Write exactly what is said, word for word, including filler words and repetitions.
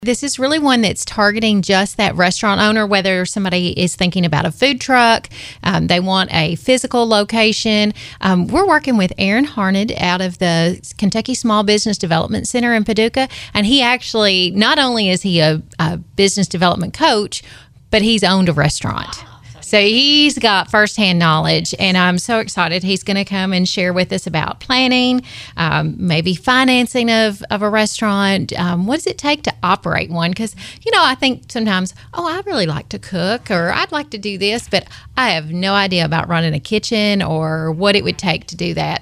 This is really one that's targeting just that restaurant owner, whether somebody is thinking about a food truck, um, they want a physical location. Um, we're working with Aaron Harned out of the Kentucky Small Business Development Center in Paducah, and he actually, not only is he a, a business development coach, but he's owned a restaurant. So he's got firsthand knowledge, and I'm so excited. He's going to come and share with us about planning, um, maybe financing of, of a restaurant. Um, what does it take to operate one? Because, you know, I think sometimes, oh, I really like to cook, or I'd like to do this, but I have no idea about running a kitchen or what it would take to do that.